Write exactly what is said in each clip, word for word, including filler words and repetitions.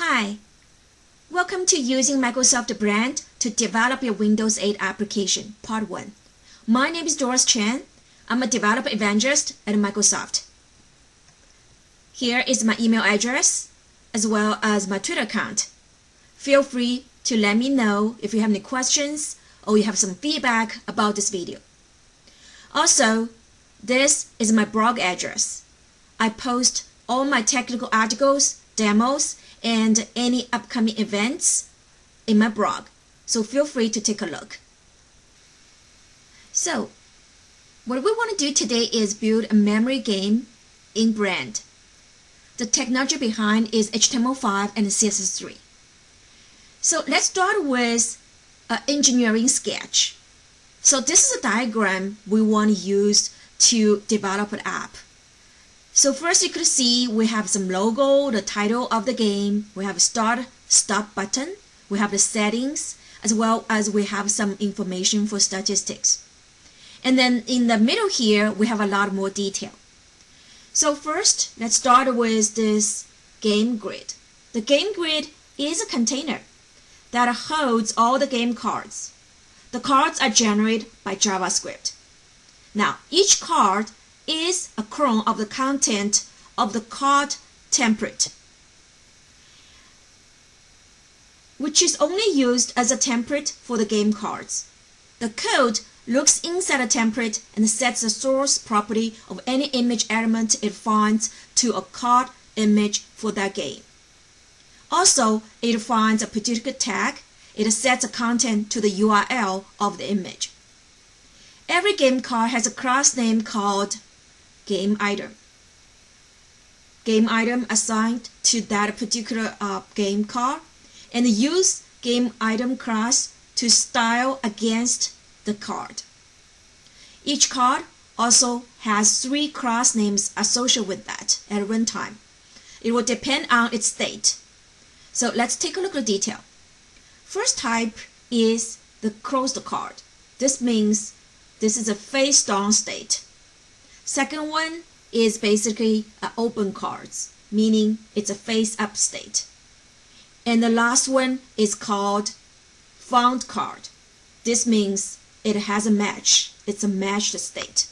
Hi, welcome to using Microsoft Brand to develop your Windows eight application, Part one. My name is Doris Chen. I'm a developer evangelist at Microsoft. Here is my email address as well as my Twitter account. Feel free to let me know if you have any questions or you have some feedback about this video. Also, this is my blog address. I post all my technical articles, demos, and any upcoming events in my blog, so feel free to take a look. So, what we want to do today is build a memory game in Brand. The technology behind is H T M L five and C S S three. So let's start with an engineering sketch. So this is a diagram we want to use to develop an app. So first you could see we have some logo, the title of the game, we have a start, stop button, we have the settings, as well as we have some information for statistics. And then in the middle here, we have a lot more detail. So first, let's start with this game grid. The game grid is a container that holds all the game cards. The cards are generated by JavaScript. Now, each card is a clone of the content of the card template, which is only used as a template for the game cards. The code looks inside the template and sets the source property of any image element it finds to a card image for that game. Also, it finds a particular tag. It sets the content to the U R L of the image. Every game card has a class name called game item. Game item assigned to that particular uh, game card, and use game item class to style against the card. Each card also has three class names associated with that at runtime. It will depend on its state. So let's take a look at the detail. First type is the closed card. This means this is a face down state. Second one is basically an open cards, meaning it's a face up state. And the last one is called found card. This means it has a match. It's a matched state.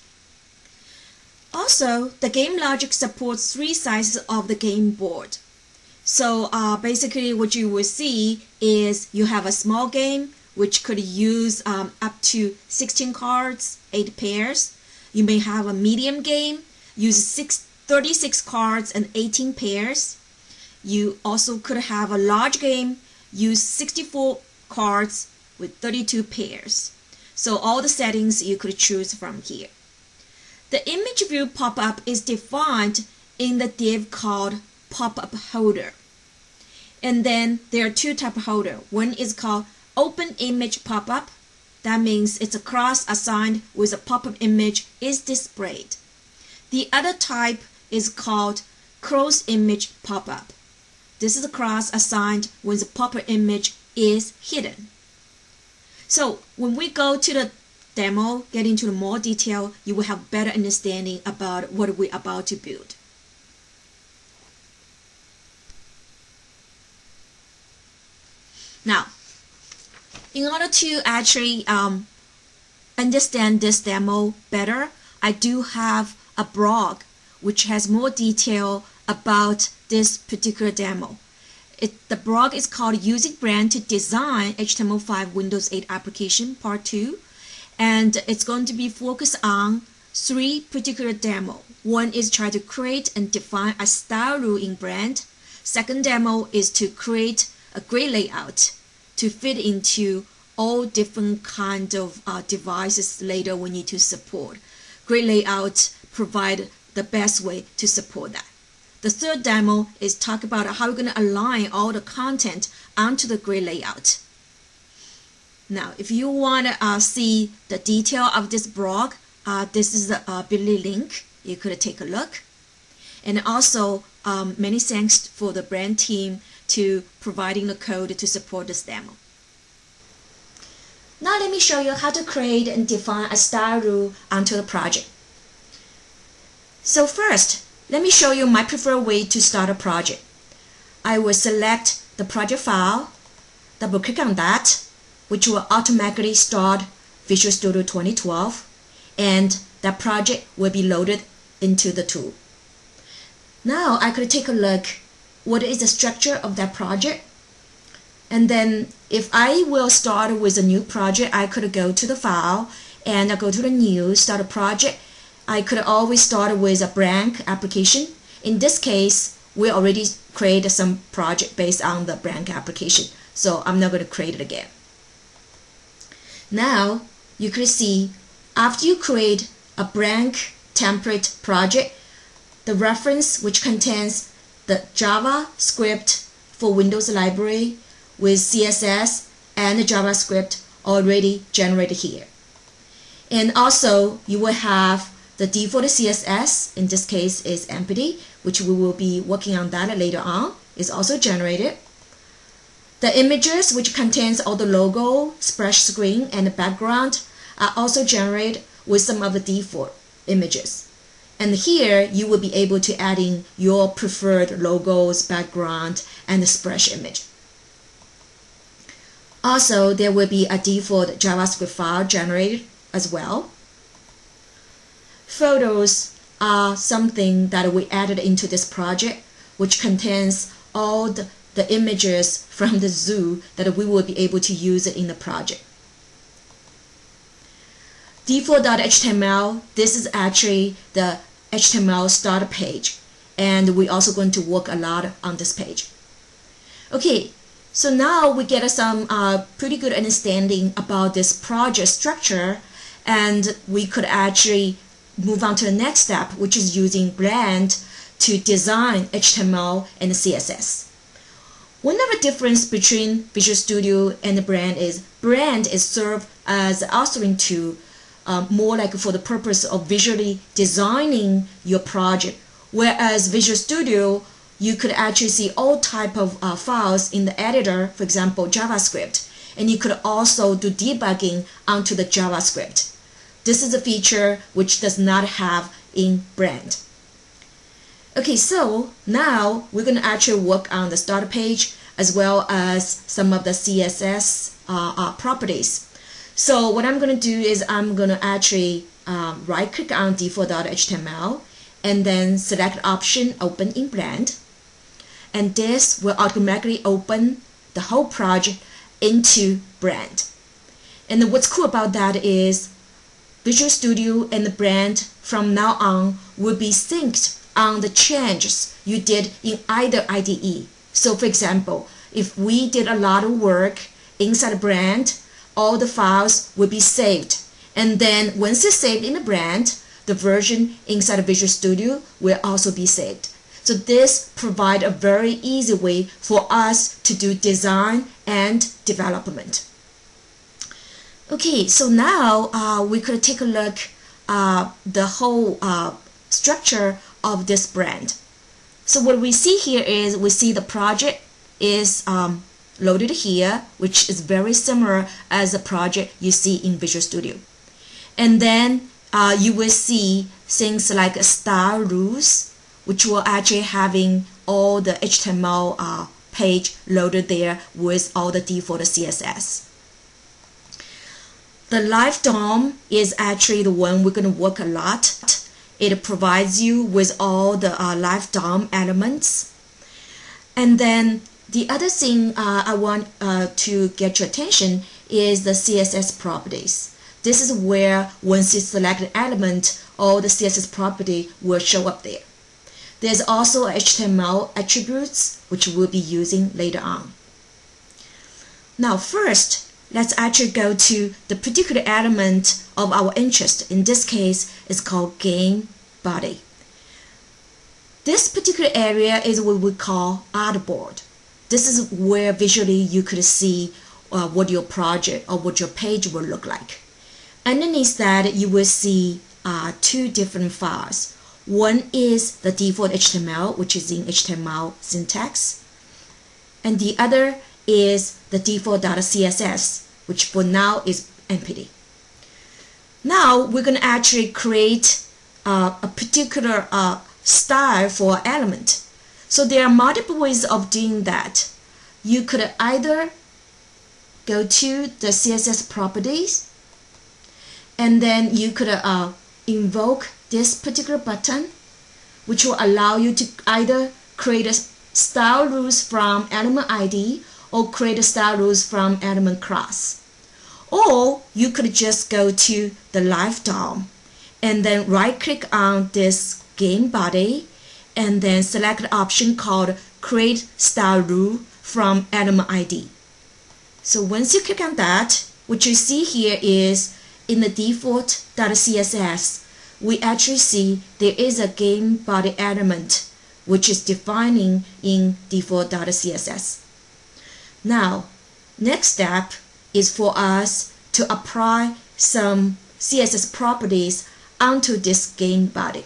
Also, the game logic supports three sizes of the game board. So uh, basically what you will see is you have a small game which could use um, up to sixteen cards, eight pairs. You may have a medium game, use six, thirty-six cards and eighteen pairs. You also could have a large game, use sixty-four cards with thirty-two pairs. So all the settings you could choose from here. The image view pop-up is defined in the div called pop-up holder. And then there are two types of holder. One is called open image pop-up. That means it's a class assigned with a pop-up image is displayed. The other type is called closed image pop-up. This is a class assigned when the pop-up image is hidden. So when we go to the demo, get into the more detail, you will have better understanding about what we're about to build. Now, in order to actually um, understand this demo better, I do have a blog which has more detail about this particular demo. It, the blog is called Using Brand to Design H T M L five Windows eight Application Part two, and it's going to be focused on three particular demo. One is try to create and define a style rule in Brand. Second demo is to create a grid layout to fit into all different kind of uh, devices later we need to support. Grid layout provide the best way to support that. The third demo is talk about how we're going to align all the content onto the grid layout. Now, if you want to uh, see the detail of this blog, uh, this is the uh, bit dot L Y link. You could take a look. And also, um, many thanks for the Brand team to providing the code to support this demo. Now let me show you how to create and define a style rule onto the project. So first, let me show you my preferred way to start a project. I will select the project file, double click on that, which will automatically start Visual Studio twenty twelve, and that project will be loaded into the tool. Now I could take a look what is the structure of that project, and then if I will start with a new project, I could go to the file and I go to the new, start a project. I could always start with a blank application. In this case, we already created some project based on the blank application, so I'm not going to create it again. Now you could see after you create a blank template project, the reference which contains the JavaScript for Windows library with C S S and the JavaScript already generated here. And also you will have the default C S S, in this case is empty, which we will be working on that later on, is also generated. The images which contains all the logo, splash screen, and the background are also generated with some of the default images. And here you will be able to add in your preferred logos, background, and the splash image. Also, there will be a default JavaScript file generated as well. Photos are something that we added into this project, which contains all the, the images from the zoo that we will be able to use it in the project. Default dot H T M L, this is actually the H T M L starter page, and we're also going to work a lot on this page. Okay, so now we get some uh, pretty good understanding about this project structure, and we could actually move on to the next step, which is using Blend to design H T M L and C S S. One of the difference between Visual Studio and Blend is Blend is served as an authoring tool, uh, more like for the purpose of visually designing your project, whereas Visual Studio, you could actually see all type of uh, files in the editor, for example JavaScript, and you could also do debugging onto the JavaScript. This is a feature which does not have in Blend. Okay, so now we're going to actually work on the starter page as well as some of the C S S uh, uh, properties. So what I'm going to do is I'm going to actually um, right click on default dot H T M L and then select option open in Blend, and this will automatically open the whole project into Blend. And what's cool about that is Visual Studio and the Blend from now on will be synced on the changes you did in either I D E. So for example, if we did a lot of work inside Blend, all the files will be saved, and then once it's saved in the Blend, the version inside of Visual Studio will also be saved. So this provides a very easy way for us to do design and development. Okay, so now uh, we could take a look uh, the whole uh, structure of this Blend. So what we see here is we see the project is um, loaded here, which is very similar as the project you see in Visual Studio. And then uh, you will see things like style rules, which will actually having all the H T M L uh, page loaded there with all the default C S S. The Live D O M is actually the one we're going to work a lot. It provides you with all the uh, Live D O M elements. And then the other thing uh, I want uh, to get your attention is the C S S properties. This is where once you select an element, all the C S S property will show up there. There's also H T M L attributes, which we'll be using later on. Now first, let's actually go to the particular element of our interest. In this case, it's called game body. This particular area is what we call artboard. This is where visually you could see uh, what your project or what your page will look like. Underneath that, you will see uh, two different files. One is the default H T M L, which is in H T M L syntax, and the other is the default C S S, which for now is empty. Now we're going to actually create uh, a particular uh, style for element. So there are multiple ways of doing that. You could either go to the C S S properties, and then you could uh, invoke this particular button, which will allow you to either create a style rules from element I D or create a style rules from element class. Or you could just go to the live D O M and then right click on this game body and then select the option called create style rule from element I D. So once you click on that, what you see here is in the default.css, we actually see there is a game body element which is defining in default.css. Now, next step is for us to apply some C S S properties onto this game body.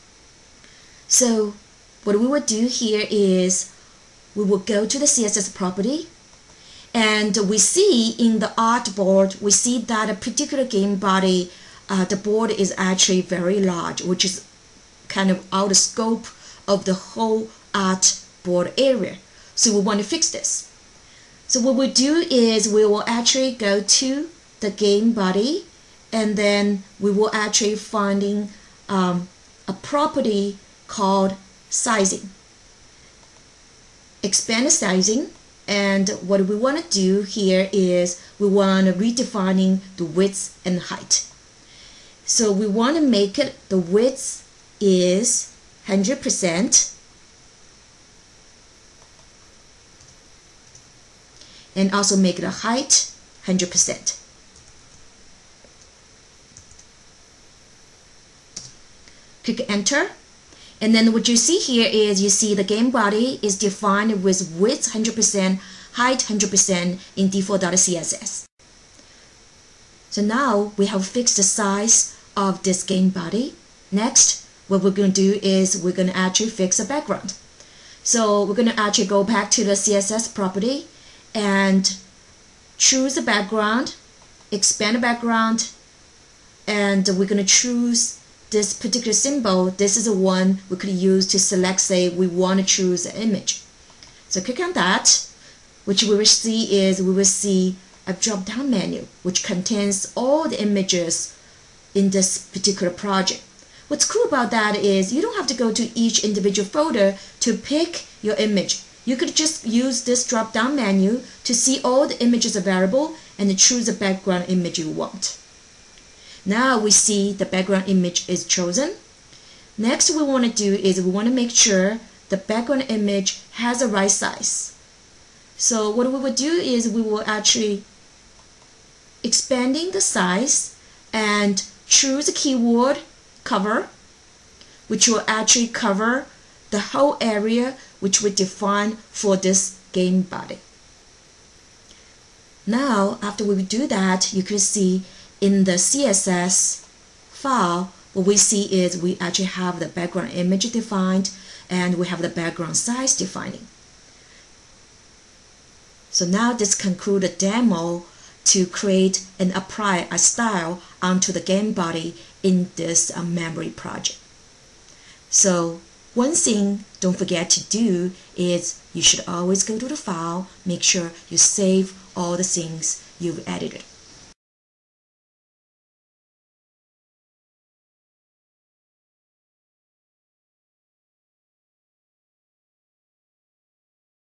So what we will do here is we will go to the C S S property, and we see in the artboard, we see that a particular game body, uh, the board is actually very large, which is kind of out of scope of the whole artboard area. So we want to fix this. So what we do is we will actually go to the game body, and then we will actually finding um, a property called sizing. Expand the sizing, and what we want to do here is we want to redefining the width and height. So we want to make it the width is one hundred percent and also make the height one hundred percent. Click enter, and then what you see here is you see the game body is defined with width one hundred percent, height one hundred percent in default.css. So now we have fixed the size of this game body. Next, what we're going to do is we're going to actually fix the background. So we're going to actually go back to the C S S property and choose the background, expand the background, and we're going to choose this particular symbol. This is the one we could use to select, say we want to choose an image. So click on that. What we will see is we will see a drop down menu which contains all the images in this particular project. What's cool about that is you don't have to go to each individual folder to pick your image. You could just use this drop down menu to see all the images available and choose the background image you want. Now we see the background image is chosen. Next, we want to do is we want to make sure the background image has the right size. So what we will do is we will actually expanding the size and choose the keyword cover, which will actually cover the whole area which we define for this game body. Now, after we do that, you can see in the C S S file, what we see is we actually have the background image defined and we have the background size defining. So now this concludes the demo to create and apply a style onto the game body in this uh, memory project. So one thing don't forget to do is you should always go to the file, make sure you save all the things you've edited.